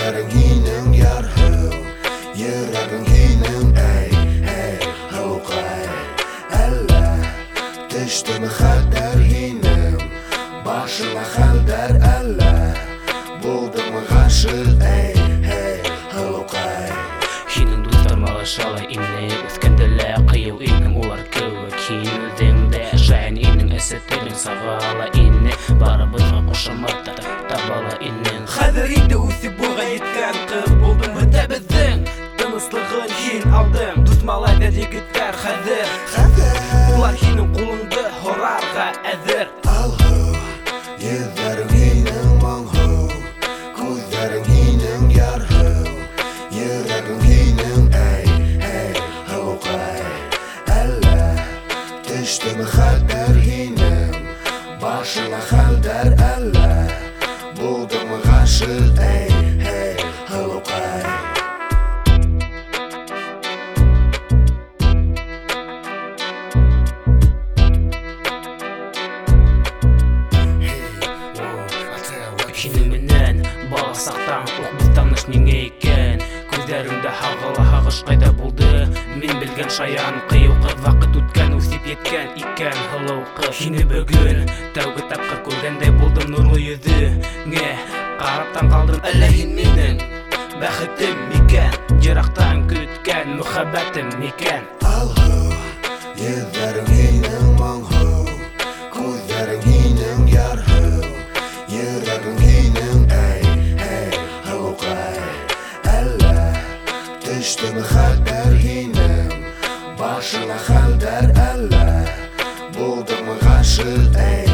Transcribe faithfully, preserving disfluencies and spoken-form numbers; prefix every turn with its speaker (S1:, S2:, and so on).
S1: Күзләрең һинең ярһыу, йөрәгең һинең әй, әй, һылукай. Әллә төштеме хәтәр һинең башыңа хәлдәр, әллә булдымы гашык, әй, әй, һылукай.
S2: Һинең дуслар малашалай инне, үскәндәлә кыю иннең улар кеүек. Һин үҙеңдә шаян иннең, әсә телең сағала инне, барыбызга ҡушамата табала иннең.
S3: Хәҙер инде үсеп буйға еткән ҡыҙ булдың, бөтәбеҙҙең тыныслығын һин алдың. Дус малайҙар, егеттәр хәҙер, улар һинең ҡулыңды һорарға әҙер.
S1: Алһыу, йөҙҙәрең һинең моңһоу, күҙҙәрең һинең ярһыу, йөрәгең һинең әй, әй, һылукай. Әллә төштеме хәтәр һинең башыңа хәлдәр, әллә булдымы гашык, әй, әй, һылукай.
S2: Һинең менән бала саҡтан уҡ беҙ таныш ниңә икән? Күҙҙәремдә һағыла һағыш ҡайҙа булды? Мин белгән шаян ҡыйыу ҡыҙ, ваҡыт үткән, үҫеп еткән икән һылыу ҡыҙ. Һине бөгөн тәүге тапҡыр күргәндәй булдым, нурлы йөҙөңә ҡарап таң ҡалдым. Әллә һин минең бәхетем микән? Йыраҡтан көткән мөхәббәтем микән?
S1: Алһыу, йөҙҙәрең һинең моңһоу, күҙҙәрең һинең ярһыу, йөрәгең һинең әй, әй, һылукай. Әллә төштеме хәтәр һинең башыңа хәлдәр, әллә булдымы гашык, әй,